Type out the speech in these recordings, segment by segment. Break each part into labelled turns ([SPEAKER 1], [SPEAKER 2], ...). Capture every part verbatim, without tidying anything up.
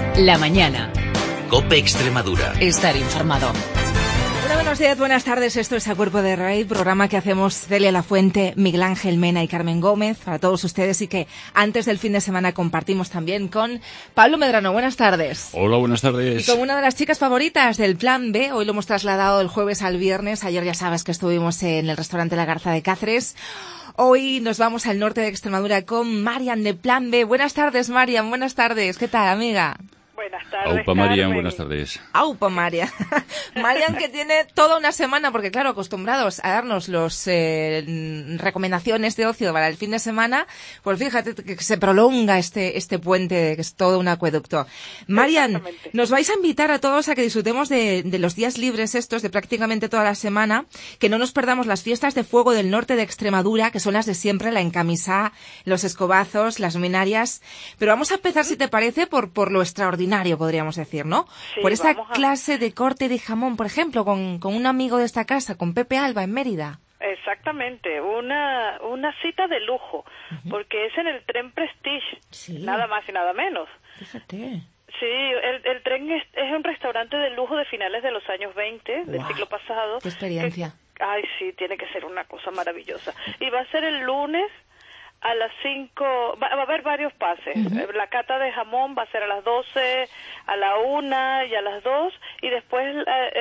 [SPEAKER 1] La mañana.
[SPEAKER 2] COPE Extremadura.
[SPEAKER 1] Estar informado.
[SPEAKER 3] Hola, buenos días, buenas tardes. Esto es A Cuerpo de Rey, programa que hacemos Celia Lafuente, Miguel Ángel Mena y Carmen Gómez para todos ustedes y que antes del fin de semana compartimos también con Pablo Medrano. Buenas tardes.
[SPEAKER 4] Hola, buenas tardes.
[SPEAKER 3] Y como una de las chicas favoritas del Plan B, hoy lo hemos trasladado el jueves al viernes. Ayer ya sabes que estuvimos en el restaurante La Garza de Cáceres. Hoy nos vamos al norte de Extremadura con Marian de Plan B. Buenas tardes, Marian. Buenas tardes. ¿Qué tal, amiga?
[SPEAKER 5] Buenas tardes,
[SPEAKER 4] Aupa Marian,
[SPEAKER 5] Carmen.
[SPEAKER 4] buenas tardes.
[SPEAKER 3] Aupa Marian. Marian que tiene toda una semana, porque claro, acostumbrados a darnos los eh, recomendaciones de ocio para el fin de semana, pues fíjate que se prolonga este este puente, que es todo un acueducto. Marian, nos vais a invitar a todos a que disfrutemos de, de los días libres estos, de prácticamente toda la semana, que no nos perdamos las fiestas de fuego del norte de Extremadura, que son las de siempre, la encamisá, los escobazos, las luminarias, pero vamos a empezar, si te parece, por, por lo extraordinario, podríamos decir, ¿no?
[SPEAKER 5] Sí,
[SPEAKER 3] por esa
[SPEAKER 5] a...
[SPEAKER 3] clase de corte de jamón, por ejemplo, con, con un amigo de esta casa, con Pepe Alba en Mérida.
[SPEAKER 5] Exactamente, una una cita de lujo, uh-huh. porque es en el tren Prestige,
[SPEAKER 3] sí.
[SPEAKER 5] nada más y nada menos.
[SPEAKER 3] Fíjate.
[SPEAKER 5] Sí, el, el tren es, es un restaurante de lujo de finales de los años veinte, del wow. siglo pasado.
[SPEAKER 3] ¡Qué experiencia!
[SPEAKER 5] Que, ay, sí, tiene que ser una cosa maravillosa. Y va a ser el lunes a las cinco, va, va a haber varios pases. Uh-huh. La cata de jamón va a ser a las doce, a la una y a las dos, y después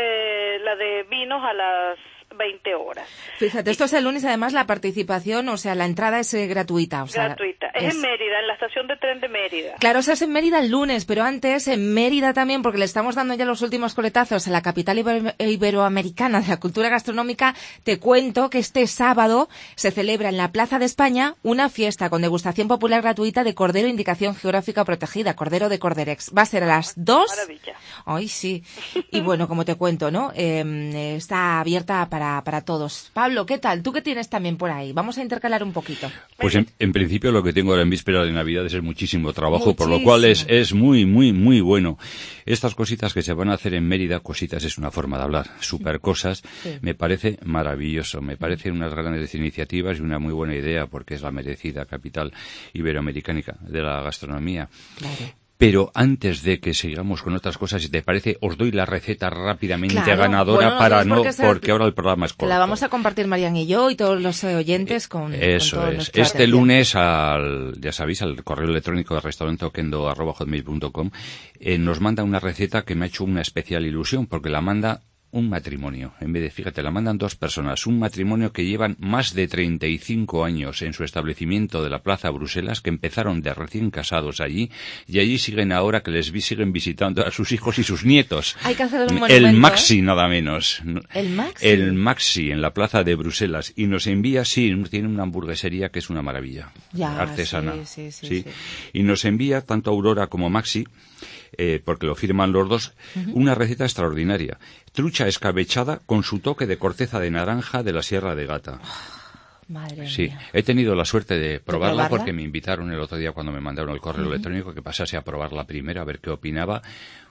[SPEAKER 5] eh, la de vinos a las veinte horas.
[SPEAKER 3] Fíjate, esto es el lunes, además la participación, o sea, la entrada es eh, gratuita. O sea,
[SPEAKER 5] gratuita. Es, es en Mérida, en la estación de tren de Mérida.
[SPEAKER 3] Claro, o sea, es en Mérida el lunes, pero antes en Mérida también, porque le estamos dando ya los últimos coletazos a la capital ibero- iberoamericana de la cultura gastronómica, te cuento que este sábado se celebra en la Plaza de España una fiesta con degustación popular gratuita de cordero indicación geográfica protegida, cordero de Corderex. Va a ser a las dos.
[SPEAKER 5] Maravilla.
[SPEAKER 3] Ay, sí. Y bueno, como te cuento, ¿no? Eh, está abierta para Para, para todos. Pablo, ¿qué tal? ¿Tú qué tienes también por ahí? Vamos a intercalar un poquito.
[SPEAKER 4] Pues en, en principio lo que tengo ahora en víspera de Navidad es muchísimo trabajo,
[SPEAKER 3] Muchísimo.
[SPEAKER 4] por lo cual es, es muy, muy, muy bueno. Estas cositas que se van a hacer en Mérida, cositas es una forma de hablar, super cosas, sí. me parece maravilloso, me parecen unas grandes iniciativas y una muy buena idea porque es la merecida capital iberoamericana de la gastronomía.
[SPEAKER 3] Claro.
[SPEAKER 4] Pero antes de que sigamos con otras cosas, si te parece, os doy la receta rápidamente
[SPEAKER 3] claro.
[SPEAKER 4] ganadora
[SPEAKER 3] bueno,
[SPEAKER 4] para no,
[SPEAKER 3] porque,
[SPEAKER 4] porque ahora el programa es corto.
[SPEAKER 3] La vamos a compartir Marian y yo y todos los oyentes con
[SPEAKER 4] Eso
[SPEAKER 3] con todos
[SPEAKER 4] es. Este lunes, al, ya sabéis, al correo electrónico de restaurante oquendo arroba hotmail punto com, eh, nos manda una receta que me ha hecho una especial ilusión, porque la manda un matrimonio. En vez de, fíjate, la mandan dos personas. Un matrimonio que llevan más de treinta y cinco años en su establecimiento de la Plaza Bruselas, que empezaron de recién casados allí, y allí siguen ahora que les vi, siguen visitando a sus hijos y sus nietos.
[SPEAKER 3] Hay que hacer un
[SPEAKER 4] El
[SPEAKER 3] monumento,
[SPEAKER 4] Maxi,
[SPEAKER 3] ¿eh?
[SPEAKER 4] nada menos.
[SPEAKER 3] ¿El Maxi?
[SPEAKER 4] El Maxi, en la Plaza de Bruselas. Y nos envía, sí, tiene una hamburguesería que es una maravilla.
[SPEAKER 3] Ya,
[SPEAKER 4] artesana.
[SPEAKER 3] Sí, sí, sí,
[SPEAKER 4] sí.
[SPEAKER 3] sí.
[SPEAKER 4] Y nos envía, tanto Aurora como Maxi, Eh, porque lo firman los dos, uh-huh. una receta extraordinaria. Trucha escabechada con su toque de corteza de naranja de la Sierra de Gata.
[SPEAKER 3] Oh, madre
[SPEAKER 4] sí,
[SPEAKER 3] mía.
[SPEAKER 4] he tenido la suerte de probarla,
[SPEAKER 3] ¿De
[SPEAKER 4] porque me invitaron el otro día cuando me mandaron el correo uh-huh. electrónico que pasase a probarla primero, a ver qué opinaba.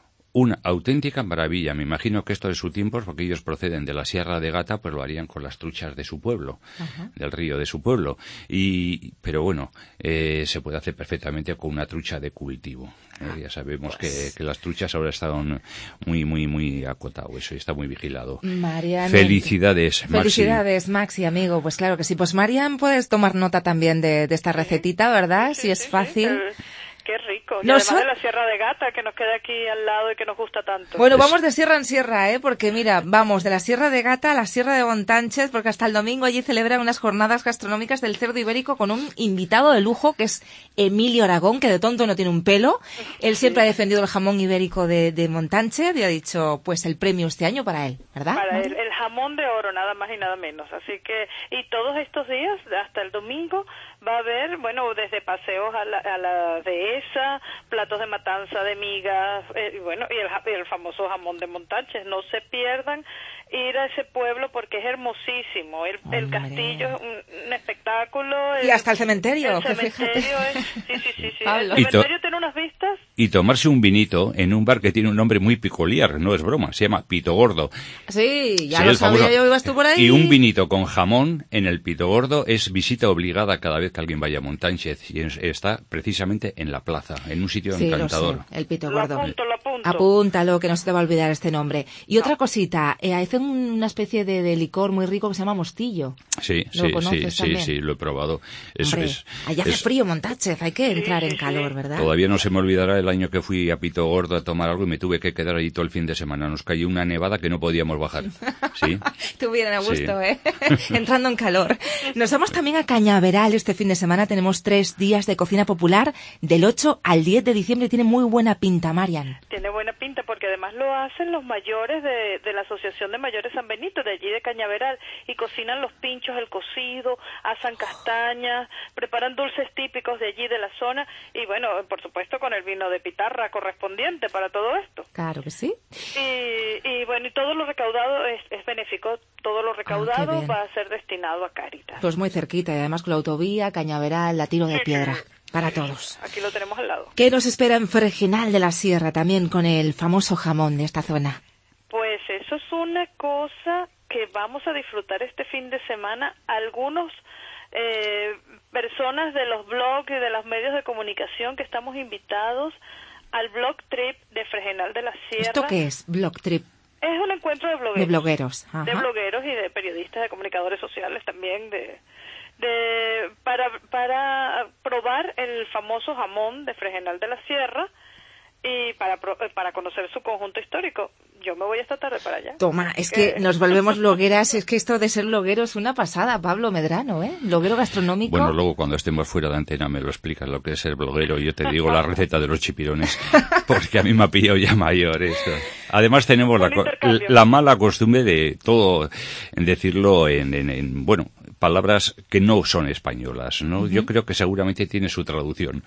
[SPEAKER 4] Una auténtica maravilla. Me imagino que esto de su tiempo, porque ellos proceden de la Sierra de Gata, pues lo harían con las truchas de su pueblo, uh-huh. del río de su pueblo. Y, pero bueno, eh, se puede hacer perfectamente con una trucha de cultivo. Eh, ya sabemos pues... que, que las truchas ahora están muy, muy, muy acotado eso y está muy vigilado.
[SPEAKER 3] Marian,
[SPEAKER 4] Felicidades, Maxi.
[SPEAKER 3] Felicidades, Maxi, amigo. Pues claro que sí. Pues Marian, puedes tomar nota también de, de esta recetita, ¿verdad?
[SPEAKER 5] Sí,
[SPEAKER 3] si es
[SPEAKER 5] sí,
[SPEAKER 3] fácil.
[SPEAKER 5] Sí. Qué rico. Y
[SPEAKER 3] No
[SPEAKER 5] además
[SPEAKER 3] son...
[SPEAKER 5] de la Sierra de Gata, que nos queda aquí al lado y que nos gusta tanto.
[SPEAKER 3] Bueno, vamos de sierra en sierra, ¿eh? Porque mira, vamos de la Sierra de Gata a la Sierra de Montánchez, porque hasta el domingo allí celebran unas jornadas gastronómicas del cerdo ibérico con un invitado de lujo que es Emilio Aragón, que de tonto no tiene un pelo. Él siempre sí. ha defendido el jamón ibérico de, de Montánchez y ha dicho, pues, el premio este año para él, ¿verdad?
[SPEAKER 5] Para él, el jamón de oro, nada más y nada menos. Así que, y todos estos días, hasta el domingo, va a haber, bueno, desde paseos a la, a la dehesa, platos de matanza de migas, eh, y bueno, y el, y el famoso jamón de Montánchez. No se pierdan ir a ese pueblo porque es hermosísimo. El, el castillo es un, un espectáculo. El,
[SPEAKER 3] y hasta el cementerio.
[SPEAKER 5] El cementerio es, sí, sí, sí, sí.
[SPEAKER 3] Pablo.
[SPEAKER 5] El cementerio tiene unas vistas
[SPEAKER 4] y tomarse un vinito en un bar que tiene un nombre muy peculiar, no es broma, se llama Pito Gordo.
[SPEAKER 3] Sí, ya
[SPEAKER 4] Sí,
[SPEAKER 3] lo
[SPEAKER 4] el
[SPEAKER 3] sabía
[SPEAKER 4] famoso.
[SPEAKER 3] yo, ibas tú por ahí.
[SPEAKER 4] Y un vinito con jamón en el Pito Gordo es visita obligada cada vez que alguien vaya a Montánchez, y es- está precisamente en la plaza, en un sitio
[SPEAKER 3] Sí,
[SPEAKER 4] encantador.
[SPEAKER 3] lo sé, el Pito
[SPEAKER 5] Lo
[SPEAKER 3] Gordo.
[SPEAKER 5] apunto, lo apunto.
[SPEAKER 3] Apúntalo, que no se te va a olvidar este nombre. Y otra cosita, eh, hacen una especie de, de licor muy rico que se llama mostillo.
[SPEAKER 4] Sí,
[SPEAKER 3] ¿Lo
[SPEAKER 4] sí,
[SPEAKER 3] conoces
[SPEAKER 4] sí,
[SPEAKER 3] también?
[SPEAKER 4] sí, sí, lo he probado. Es,
[SPEAKER 3] Hombre,
[SPEAKER 4] es-
[SPEAKER 3] allá hace
[SPEAKER 4] es-
[SPEAKER 3] frío, Montánchez, hay que entrar
[SPEAKER 5] sí,
[SPEAKER 3] en
[SPEAKER 5] sí.
[SPEAKER 3] calor, ¿verdad?
[SPEAKER 4] Todavía no se me olvidará el año que fui a Pito Gordo a tomar algo y me tuve que quedar allí todo el fin de semana. Nos cayó una nevada que no podíamos bajar. ¿Sí?
[SPEAKER 3] Estuvieron a gusto,
[SPEAKER 4] Sí.
[SPEAKER 3] ¿eh? Entrando en calor. Nos vamos también a Cañaveral este fin de semana. Tenemos tres días de cocina popular del ocho al diez de diciembre. Tiene muy buena pinta, Marian.
[SPEAKER 5] Tiene buena pinta porque además lo hacen los mayores de, de la Asociación de Mayores San Benito, de allí de Cañaveral, y cocinan los pinchos, el cocido, asan castañas, preparan dulces típicos de allí de la zona y bueno, por supuesto con el vino de pitarra correspondiente para todo esto.
[SPEAKER 3] Claro que sí.
[SPEAKER 5] Y, y bueno, y todo lo recaudado es, es benéfico, todo lo recaudado
[SPEAKER 3] bien.
[SPEAKER 5] va a ser destinado a Cáritas.
[SPEAKER 3] Pues muy cerquita y además con la autovía, Cañaveral, la tiro de piedra. Para todos.
[SPEAKER 5] Aquí lo tenemos al lado.
[SPEAKER 3] ¿Qué nos espera en Fregenal de la Sierra también con el famoso jamón de esta zona?
[SPEAKER 5] Pues eso es una cosa que vamos a disfrutar este fin de semana. Algunos eh, personas de los blogs y de los medios de comunicación que estamos invitados al blog trip de Fregenal de la Sierra.
[SPEAKER 3] ¿Esto qué es? Blog Trip.
[SPEAKER 5] Es un encuentro de blogueros.
[SPEAKER 3] De blogueros. Ajá.
[SPEAKER 5] De blogueros y de periodistas, de comunicadores sociales también, de, de para para probar el famoso jamón de Fregenal de la Sierra y para pro- para conocer su conjunto histórico. Yo me voy esta tarde para allá.
[SPEAKER 3] Toma, es que nos volvemos blogueras. Es que esto de ser bloguero es una pasada, Pablo Medrano, ¿eh? Bloguero gastronómico.
[SPEAKER 4] Bueno, luego cuando estemos fuera de antena me lo explicas lo que es ser bloguero y yo te digo la receta de los chipirones, porque a mí me ha pillado ya mayor esto. Además tenemos la,
[SPEAKER 5] Un
[SPEAKER 4] co-
[SPEAKER 5] intercambio.
[SPEAKER 4] la mala costumbre de todo en decirlo en, en, en, bueno, palabras que no son españolas, ¿no? Yo creo que seguramente tiene su traducción.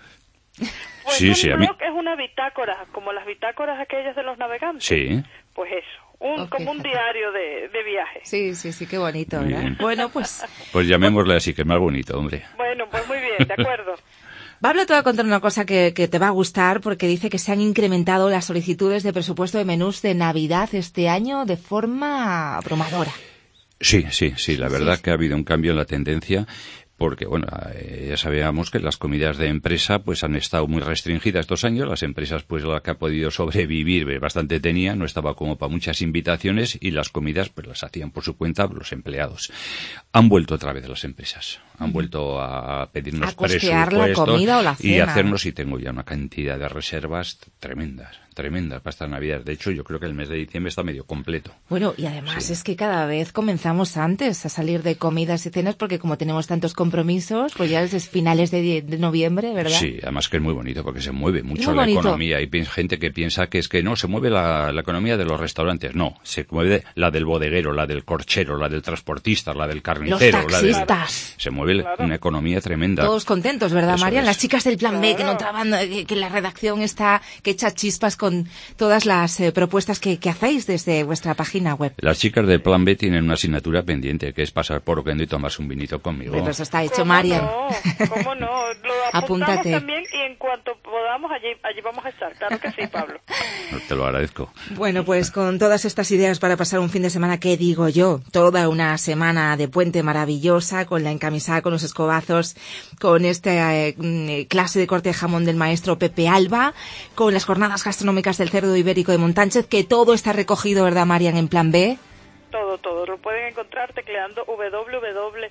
[SPEAKER 5] Pues
[SPEAKER 4] Sí,
[SPEAKER 5] un
[SPEAKER 4] sí, a mí-
[SPEAKER 5] blog es una bitácora, como las bitácoras aquellas de los navegantes.
[SPEAKER 4] Sí.
[SPEAKER 5] Pues eso, un,
[SPEAKER 3] Oh,
[SPEAKER 5] como un
[SPEAKER 3] fíjate.
[SPEAKER 5] diario de, de viaje.
[SPEAKER 3] Sí, sí, sí, qué bonito,
[SPEAKER 4] Muy
[SPEAKER 3] ¿verdad?
[SPEAKER 4] bien.
[SPEAKER 3] Bueno, pues
[SPEAKER 4] Pues llamémosle así, que es más bonito, hombre.
[SPEAKER 5] Bueno, pues muy bien, de acuerdo.
[SPEAKER 3] Pablo te va a contar una cosa que, que te va a gustar porque dice que se han incrementado las solicitudes de presupuesto de menús de Navidad este año de forma abrumadora.
[SPEAKER 4] Sí, sí, sí, la verdad que ha habido un cambio en la tendencia porque, bueno, eh, ya sabíamos que las comidas de empresa pues han estado muy restringidas estos años. Las empresas, pues la que ha podido sobrevivir eh, bastante tenía, no estaba como para muchas invitaciones y las comidas pues las hacían por su cuenta los empleados. Han vuelto otra vez las empresas, han vuelto a pedirnos
[SPEAKER 3] A costear la
[SPEAKER 4] presupuestos
[SPEAKER 3] comida o la
[SPEAKER 4] y
[SPEAKER 3] cena.
[SPEAKER 4] hacernos, y tengo ya una cantidad de reservas tremendas, tremendas para estas Navidades. De hecho, yo creo que el mes de diciembre está medio completo.
[SPEAKER 3] Bueno, y además
[SPEAKER 4] Sí.
[SPEAKER 3] es que cada vez comenzamos antes a salir de comidas y cenas porque como tenemos tantos compromisos, pues ya es finales de, die- de noviembre, ¿verdad?
[SPEAKER 4] Sí, además que es muy bonito porque se mueve mucho
[SPEAKER 3] muy
[SPEAKER 4] la
[SPEAKER 3] bonito.
[SPEAKER 4] economía. Hay pi- gente que piensa que es que no, se mueve la, la economía de los restaurantes. No, se mueve la del bodeguero, la del corchero, la del transportista, la del carnicero.
[SPEAKER 3] Los
[SPEAKER 4] la del-
[SPEAKER 3] taxistas.
[SPEAKER 4] Se mueve
[SPEAKER 5] Claro.
[SPEAKER 4] una economía tremenda.
[SPEAKER 3] Todos contentos, ¿verdad,
[SPEAKER 4] Eso
[SPEAKER 3] Marian?
[SPEAKER 4] es.
[SPEAKER 3] Las chicas del Plan B, que no
[SPEAKER 5] Claro.
[SPEAKER 3] traban, eh, que la redacción está, que echa chispas con todas las eh, propuestas que, que hacéis desde vuestra página web.
[SPEAKER 4] Las chicas del Plan B tienen una asignatura pendiente, que es pasar por Oquendo y tomarse un vinito conmigo.
[SPEAKER 3] Pues eso está hecho,
[SPEAKER 5] ¿Cómo
[SPEAKER 3] Marian.
[SPEAKER 5] no? ¿Cómo no? Lo apuntamos
[SPEAKER 3] Apúntate.
[SPEAKER 5] también y en cuanto podamos allí, allí vamos a estar. Claro que sí, Pablo.
[SPEAKER 4] Te lo agradezco.
[SPEAKER 3] Bueno, pues con todas estas ideas para pasar un fin de semana, ¿qué digo yo? Toda una semana de puente maravillosa, con la encamisada, con los escobazos, con esta eh, mm, clase de corte de jamón del maestro Pepe Alba, con las jornadas gastronómicas del cerdo ibérico de Montánchez, que todo está recogido, ¿verdad, Marian, en Plan B?
[SPEAKER 5] Todo, todo. Lo pueden encontrar tecleando w w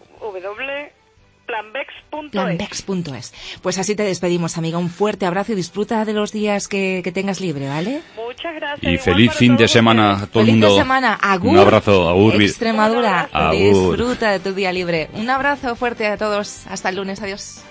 [SPEAKER 5] w punto planbex punto es.
[SPEAKER 3] planbex punto es. Pues así te despedimos, amiga. Un fuerte abrazo y disfruta de los días que, que tengas libre, ¿vale?
[SPEAKER 5] Muchas gracias.
[SPEAKER 4] Y
[SPEAKER 5] igual
[SPEAKER 4] feliz
[SPEAKER 5] para
[SPEAKER 4] fin de
[SPEAKER 5] todos
[SPEAKER 4] semana a
[SPEAKER 5] ustedes.
[SPEAKER 4] todo el
[SPEAKER 3] Feliz
[SPEAKER 4] mundo.
[SPEAKER 3] de semana. Agur.
[SPEAKER 4] Un abrazo, agur.
[SPEAKER 3] Extremadura.
[SPEAKER 4] Agur.
[SPEAKER 3] Disfruta de tu día libre. Un abrazo fuerte a todos. Hasta el lunes. Adiós.